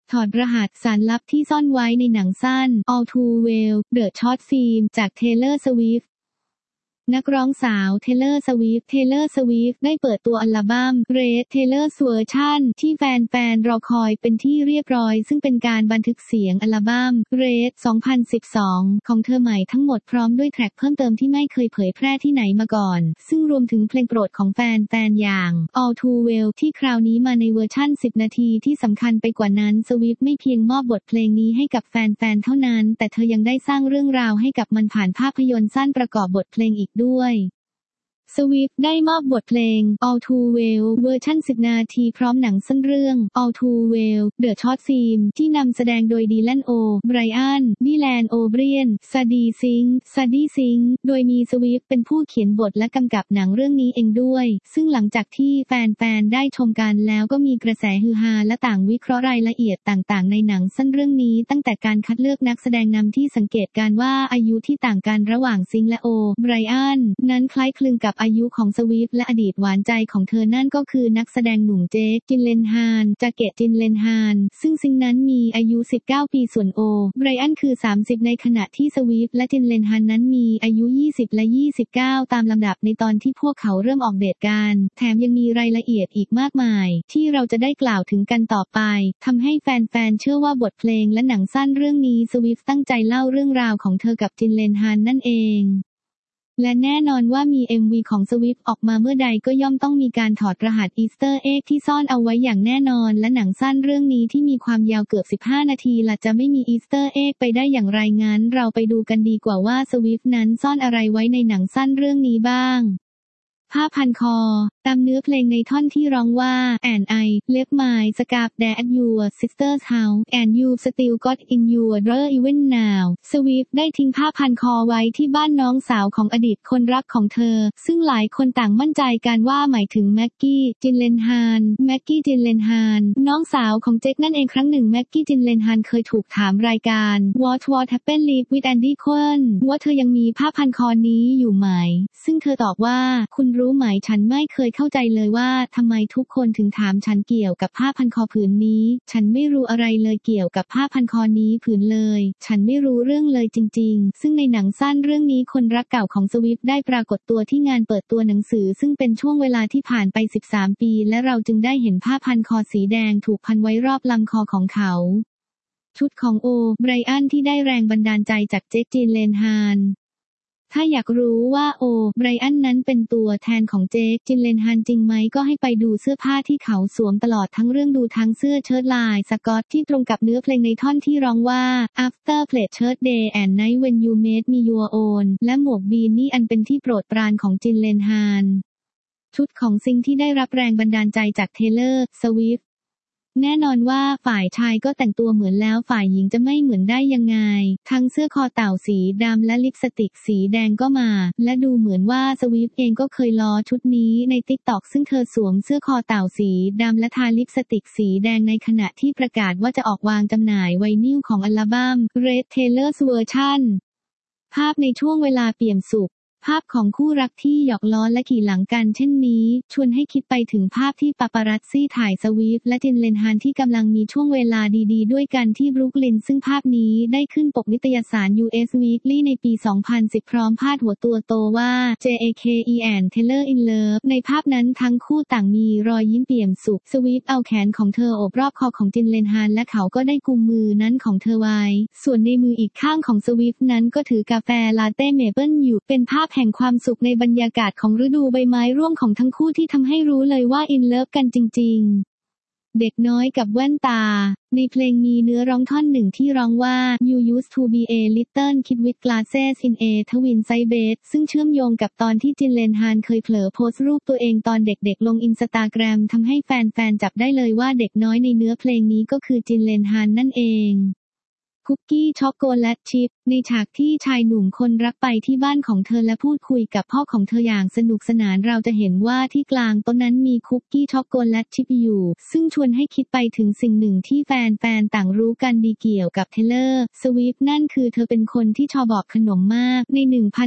ถอดรหัสสารลับที่ซ่อนไว้ในหนังสั้น All Too Well The Short Film จาก Taylor Swiftนักร้องสาวเทเลอร์สวิฟต์ได้เปิดตัวอัลบั้ม Red Taylor's Version ที่แฟนๆรอคอยเป็นที่เรียบร้อยซึ่งเป็นการบันทึกเสียงอัลบั้ม Red 2012 ของเธอใหม่ทั้งหมดพร้อมด้วยแทร็กเพิ่มเติมที่ไม่เคยเผยแพร่ที่ไหนมาก่อนซึ่งรวมถึงเพลงโปรดของแฟนๆอย่าง All Too Well ที่คราวนี้มาในเวอร์ชั่น10 นาทีที่สำคัญไปกว่านั้นสวิฟต์ไม่เพียงมอบบทเพลงนี้ให้กับแฟนๆเท่านั้นแต่เธอยังได้สร้างเรื่องราวให้กับมันผ่านภาพยนตร์สั้นประกอบบทเพลงอีกด้วยสวิฟต์ได้มอบบทเพลง All Too Well เวอร์ชั่น10 นาทีพร้อมหนังสั้นเรื่อง All Too Well The Short Film ที่นำแสดงโดยดีแลน โอ ไบรอัน บิแลน โอเบรียน ซาดีซิงโดยมีสวิฟต์เป็นผู้เขียนบทและกำกับหนังเรื่องนี้เองด้วยซึ่งหลังจากที่แฟนๆได้ชมกันแล้วก็มีกระแสฮือฮาและต่างวิเคราะห์รายละเอียดต่างๆในหนังสั้นเรื่องนี้ตั้งแต่การคัดเลือกนักแสดงนำที่สังเกตการว่าอายุที่ต่างกันระหว่างซิงและโอ ไบรอันนั้นคล้ายคลึงกับอายุของสวิฟต์และอดีตหวานใจของเธอนั่นก็คือนักแสดงหนุ่มเจค จินเลนฮานจากเกต จินเลนฮานซึ่งซิงนั้นมีอายุ19 ปีส่วนโอ ไบรอันคือ30ในขณะที่สวิฟต์และจินเลนฮานนั้นมีอายุ20และ29ตามลำดับในตอนที่พวกเขาเริ่มออกเดทกันแถมยังมีรายละเอียดอีกมากมายที่เราจะได้กล่าวถึงกันต่อไปทำให้แฟนๆเชื่อว่าบทเพลงและหนังสั้นเรื่องนี้สวิฟต์ตั้งใจเล่าเรื่องราวของเธอกับจินเลนฮานนั่นเองและแน่นอนว่ามี MV ของสวิฟต์ออกมาเมื่อใดก็ย่อมต้องมีการถอดรหัสอีสเตอร์เอ็กที่ซ่อนเอาไว้อย่างแน่นอนและหนังสั้นเรื่องนี้ที่มีความยาวเกือบ15 นาทีล่ะจะไม่มีอีสเตอร์เอ็กไปได้อย่างไรงั้นเราไปดูกันดีกว่าว่าสวิฟต์นั้นซ่อนอะไรไว้ในหนังสั้นเรื่องนี้บ้างผ้าพันคอตามเนื้อเพลงในท่อนที่ร้องว่า and I left my scarf there at your sister's house and you still got in your drawer even now สวิฟต์ได้ทิ้งผ้าพันคอไว้ที่บ้านน้องสาวของอดีตคนรักของเธอซึ่งหลายคนต่างมั่นใจกันว่าหมายถึงแม็กกี้ จินเลนฮานน้องสาวของเจคนั่นเองครั้งหนึ่งแม็กกี้ จินเลนฮานเคยถูกถามรายการ What happened with Andy Cohen ว่าเธอยังมีผ้าพันคอนี้อยู่ไหมซึ่งเธอตอบว่าคุณรู้ไหมฉันไม่เคยเข้าใจเลยว่าทำไมทุกคนถึงถามฉันเกี่ยวกับผ้าพันคอผืนนี้ฉันไม่รู้อะไรเลยเกี่ยวกับผ้าพันคอนี้ผืนเลยฉันไม่รู้เรื่องเลยจริงๆซึ่งในหนังสั้นเรื่องนี้คนรักเก่าของสวิฟต์ได้ปรากฏตัวที่งานเปิดตัวหนังสือซึ่งเป็นช่วงเวลาที่ผ่านไป13 ปีและเราจึงได้เห็นผ้าพันคอสีแดงถูกพันไว้รอบลำคอของเขาชุดของโอ ไบรอันที่ได้แรงบันดาลใจจากเจค จินเลนฮานถ้าอยากรู้ว่าโอ ไบรอันนั้นเป็นตัวแทนของเจค จินเลนฮานจริงไหมก็ให้ไปดูเสื้อผ้าที่เขาสวมตลอดทั้งเรื่องดูทั้งเสื้อเชิ้ตลายสก๊อตที่ตรงกับเนื้อเพลงในท่อนที่ร้องว่า After played shirt day and night when you made me your own และหมวกบีนี่อันเป็นที่โปรดปรานของจินเลนฮานชุดของซิงที่ได้รับแรงบันดาลใจจากเทเลอร์ สวิฟต์แน่นอนว่าฝ่ายชายก็แต่งตัวเหมือนแล้วฝ่ายหญิงจะไม่เหมือนได้ยังไงทั้งเสื้อคอเต่าสีดำและลิปสติกสีแดงก็มาและดูเหมือนว่าสวิฟต์เองก็เคยล้อชุดนี้ใน TikTok ซึ่งเธอสวมเสื้อคอเต่าสีดำและทาลิปสติกสีแดงในขณะที่ประกาศว่าจะออกวางจำหน่ายไวนิลของอัลบั้ม Red Taylor's Version ภาพในช่วงเวลาเปี่ยมสุขภาพของคู่รักที่หยอกล้อและขี่หลังกันเช่นนี้ชวนให้คิดไปถึงภาพที่ปาปารัซซี่ถ่ายสวิฟต์และจินเลนฮานที่กำลังมีช่วงเวลาดีๆด้วยกันที่บรุกลินซึ่งภาพนี้ได้ขึ้นปกนิตยสาร US Weekly ในปี 2010 พร้อมพาดหัวตัวโตว่า JAKE and Taylor in Love ในภาพนั้นทั้งคู่ต่างมีรอยยิ้มเปี่ยมสุขสวิฟต์เอาแขนของเธอโอบรอบคอของจินเลนฮานและเขาก็ได้กุมมือนั้นของเธอไว้ส่วนในมืออีกข้างของสวิฟต์นั้นก็ถือกาแฟลาเต้เมเปิลอยู่เป็นภาพแห่งความสุขในบรรยากาศของฤดูใบไม้ร่วงของทั้งคู่ที่ทำให้รู้เลยว่าอินเลิฟกันจริงๆเด็กน้อยกับแว่นตาในเพลงมีเนื้อร้องท่อนหนึ่งที่ร้องว่า You used to be a little kid with glasses in a twin size bed ซึ่งเชื่อมโยงกับตอนที่จินเลนฮานเคยเผลอโพสต์รูปตัวเองตอนเด็กๆลงอินสตาแกรมทำให้แฟนๆจับได้เลยว่าเด็กน้อยในเนื้อเพลงนี้ก็คือจินเลนฮานนั่นเองคุกกี้ช็อกโกแลตชิพในฉากที่ชายหนุ่มคนรักไปที่บ้านของเธอและพูดคุยกับพ่อของเธออย่างสนุกสนานเราจะเห็นว่าที่กลางโต๊ะนั้นมีคุกกี้ช็อกโกแลตชิพอยู่ซึ่งชวนให้คิดไปถึงสิ่งหนึ่งที่แฟนๆต่างรู้กันดีเกี่ยวกับเทเลอร์สวิฟต์นั่นคือเธอเป็นคนที่ชอบบอกขนมมากใน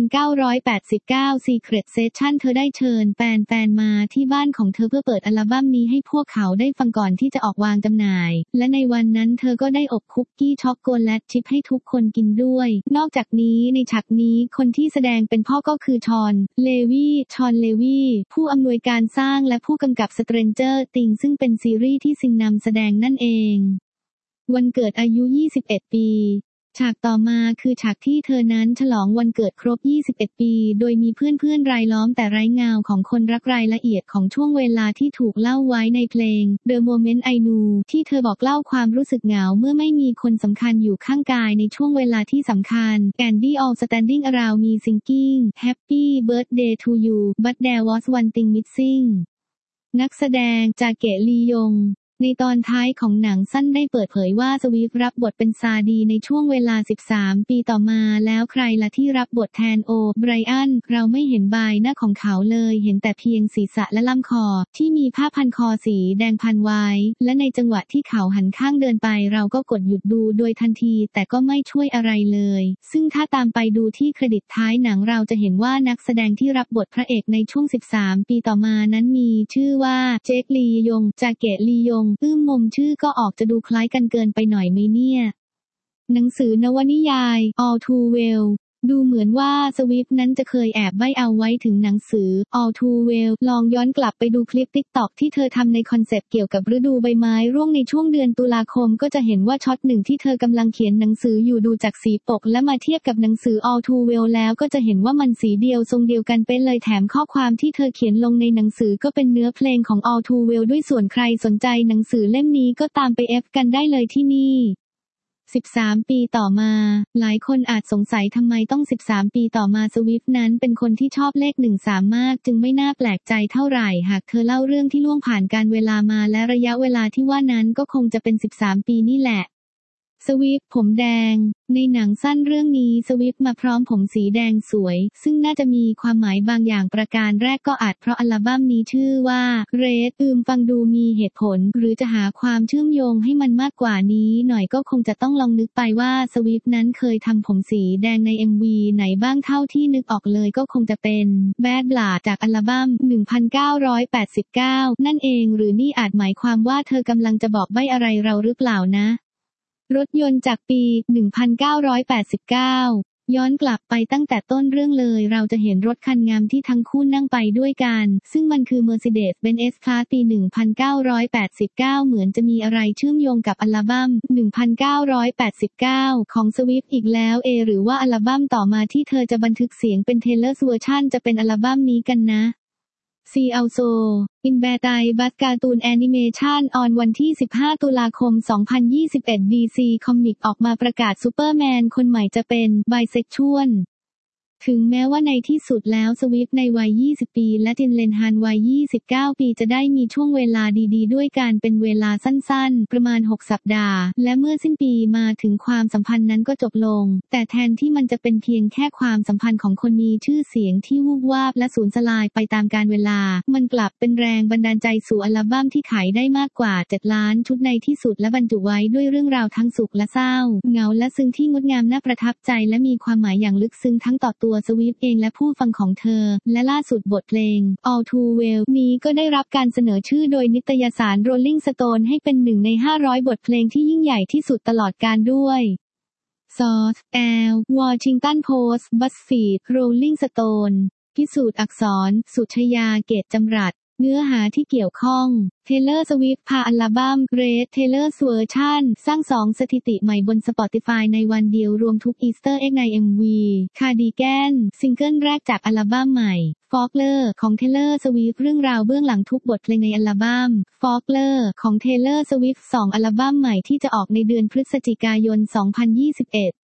1989 Secret Session เธอได้เชิญแฟนๆมาที่บ้านของเธอเพื่อเปิดอัลบั้มนี้ให้พวกเขาได้ฟังก่อนที่จะออกวางจำหน่ายและในวันนั้นเธอก็ได้อบคุกกี้ช็อกโกแลตชิพให้ทุกคนกินด้วยนอกจากนี้ในฉากนี้คนที่แสดงเป็นพ่อก็คือชอนเลวีผู้อำนวยการสร้างและผู้กำกับ Stranger Things ซึ่งเป็นซีรีส์ที่ซิงนำแสดงนั่นเองวันเกิดอายุ 21 ปีฉากต่อมาคือฉากที่เธอนั้นฉลองวันเกิดครบ 21 ปีโดยมีเพื่อนๆรายล้อมแต่ไร้เงาของคนรักรายละเอียดของช่วงเวลาที่ถูกเล่าไว้ในเพลง The Moment I Knew ที่เธอบอกเล่าความรู้สึกเหงาเมื่อไม่มีคนสำคัญอยู่ข้างกายในช่วงเวลาที่สำคัญ Candy all standing around me singing Happy birthday to you but there was one thing missing นักแสดงจากเกะลียงในตอนท้ายของหนังสั้นได้เปิดเผยว่าสวีฟรับบทเป็นซาดีในช่วงเวลา 13 ปีต่อมาแล้วใครล่ะที่รับบทแทนโอไบรอันเราไม่เห็นใบหน้าของเขาเลยเห็นแต่เพียงศีรษะและลำคอที่มีผ้าพันคอสีแดงพันไว้และในจังหวะที่เขาหันข้างเดินไปเราก็กดหยุดดูโดยทันทีแต่ก็ไม่ช่วยอะไรเลยซึ่งถ้าตามไปดูที่เครดิตท้ายหนังเราจะเห็นว่านักแสดงที่รับบทพระเอกในช่วง 13 ปีต่อมานั้นมีชื่อว่าเจคลียงจากเกะลียงมมชื่อก็ออกจะดูคล้ายกันเกินไปหน่อยไหมเนี่ยหนังสือนวนิยาย All Too Well ดูเหมือนว่าสวิฟต์นั้นจะเคยแอบใบ้เอาไว้ถึงหนังสือ All Too Well ลองย้อนกลับไปดูคลิป TikTok ที่เธอทำในคอนเซปต์เกี่ยวกับฤดูใบไม้ร่วงในช่วงเดือนตุลาคมก็จะเห็นว่าช็อตหนึ่งที่เธอกำลังเขียนหนังสืออยู่ดูจากสีปกและมาเทียบกับหนังสือ All Too Well แล้วก็จะเห็นว่ามันสีเดียวทรงเดียวกันเป๊ะเลยแถมข้อความที่เธอเขียนลงในหนังสือก็เป็นเนื้อเพลงของ All Too Well ด้วยส่วนใครสนใจหนังสือเล่มนี้ก็ตามไปเอฟกันได้เลยที่นี่13 ปีต่อมาหลายคนอาจสงสัยทำไมต้อง13 ปีต่อมาสวิฟต์นั้นเป็นคนที่ชอบเลข13มากจึงไม่น่าแปลกใจเท่าไหร่หากเธอเล่าเรื่องที่ล่วงผ่านการเวลามาและระยะเวลาที่ว่านั้นก็คงจะเป็น13 ปีนี่แหละสวิฟต์ผมแดงในหนังสั้นเรื่องนี้สวิฟต์มาพร้อมผมสีแดงสวยซึ่งน่าจะมีความหมายบางอย่างประการแรกก็อาจเพราะอัลบั้มนี้ชื่อว่า Red ฟังดูมีเหตุผลหรือจะหาความเชื่อมโยงให้มันมากกว่านี้หน่อยก็คงจะต้องลองนึกไปว่าสวิฟต์นั้นเคยทำผมสีแดงใน MV ไหนบ้างเท่าที่นึกออกเลยก็คงจะเป็น Bad Blood จากอัลบั้ม 1989 นั่นเองหรือนี่อาจหมายความว่าเธอกำลังจะบอกใบ้อะไรเราหรือเปล่านะรถยนต์จากปี 1989 ย้อนกลับไปตั้งแต่ต้นเรื่องเลยเราจะเห็นรถคันงามที่ทั้งคู่นั่งไปด้วยกันซึ่งมันคือ Mercedes-Benz S-Class ปี 1989 เหมือนจะมีอะไรเชื่อมโยงกับอัลบั้ม 1989 ของ Swift อีกแล้วหรือว่าอัลบั้มต่อมาที่เธอจะบันทึกเสียงเป็น Taylor's Version จะเป็นอัลบั้มนี้กันนะ See Also In Bad But Cartoon Animation on วันที่ 15 ตุลาคม 2021 DC Comics ออกมาประกาศซูเปอร์แมนคนใหม่จะเป็นไบเซ็กชวลถึงแม้ว่าในที่สุดแล้วสวิฟต์ในวัย 20 ปีและจินเลนฮันวัย 29 ปีจะได้มีช่วงเวลาดีๆด้วยกันเป็นเวลาสั้นๆประมาณ 6 สัปดาห์และเมื่อสิ้นปีมาถึงความสัมพันธ์นั้นก็จบลงแต่แทนที่มันจะเป็นเพียงแค่ความสัมพันธ์ของคนมีชื่อเสียงที่วูบวาบและสูญสลายไปตามกาลเวลามันกลับเป็นแรงบันดาลใจสู่อัลบั้มที่ขายได้มากกว่า 7 ล้านชุดในที่สุดและบรรจุไว้ด้วยเรื่องราวทั้งสุขและเศร้าเหงาและซึ้งที่งดงามน่าประทับใจและมีความหมายอย่างลึกซึ้งทั้งต่อตัวสวิฟต์เองและผู้ฟังของเธอและล่าสุดบทเพลง All Too Well นี้ก็ได้รับการเสนอชื่อโดยนิตยสาร Rolling Stone ให้เป็นหนึ่งใน 500 บทเพลงที่ยิ่งใหญ่ที่สุดตลอดกาลด้วย Source Elle Washington Post BuzzFeed Rolling Stone พิสูจน์อักษรสุชยาเกตจำรัดเนื้อหาที่เกี่ยวข้อง Taylor Swift พาอัลบั้ม Red Taylor's Version สร้าง2 สถิติใหม่บน Spotify ในวันเดียวรวมทุกอีสเตอร์เอ็กใน MV Cardigan ซิงเกิลแรกจากอัลบั้มใหม่ Folklore ของ Taylor Swift เรื่องราวเบื้องหลังทุกบทเพลงในอัลบั้ม Folklore ของ Taylor Swift 2 อัลบั้มใหม่ที่จะออกในเดือนพฤศจิกายน 2021